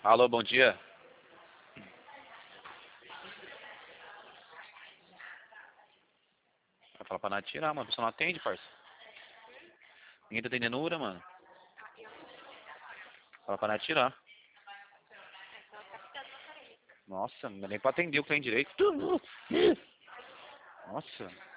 Alô, bom dia. Vai falar pra nada tirar, mano. A pessoa não atende, parça. Ninguém tá atendendo Ura, mano. Fala pra nada tirar. Nossa, não dá nem pra atender o que tem direito. Nossa.